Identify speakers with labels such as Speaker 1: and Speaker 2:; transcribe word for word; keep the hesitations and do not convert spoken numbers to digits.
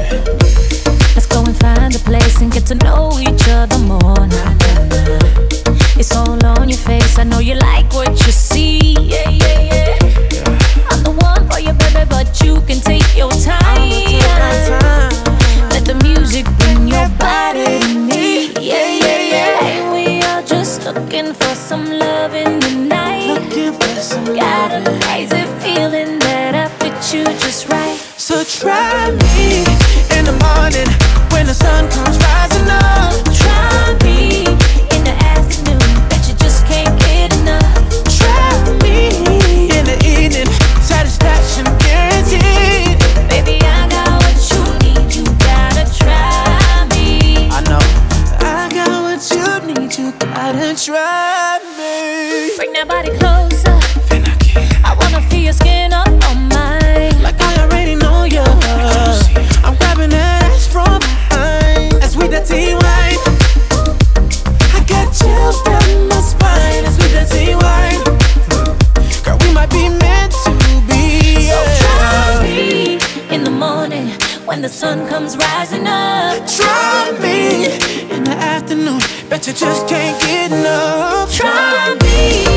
Speaker 1: Let's go and find a place and get to know each other more. Nah, nah, nah. It's all on your face, I know you like what you see. Yeah, yeah, yeah. I'm the one for you, baby, but you can take your time. Let the music bring your body to me. Yeah, yeah, yeah. Ain't we all just looking for some love in the night? Got a crazy feeling that I fit you just right.
Speaker 2: So try me in the morning when the sun comes rising up.
Speaker 1: Try me in the afternoon, bet you just can't get enough.
Speaker 2: Try me in the evening, satisfaction guaranteed.
Speaker 1: Baby, I got what you need, you gotta try me.
Speaker 2: I know I got what you need, you gotta try me.
Speaker 1: Bring that body closer, I wanna feel your skin up on mine.
Speaker 2: Like I already know you. I'm grabbing that ass from behind as we the T-wine. I got chills down my spine as we the T-wine. Girl, we might be meant to be.
Speaker 1: So try me in the morning when the sun comes rising up.
Speaker 2: Try me in the afternoon, bet you just can't get enough.
Speaker 1: Try me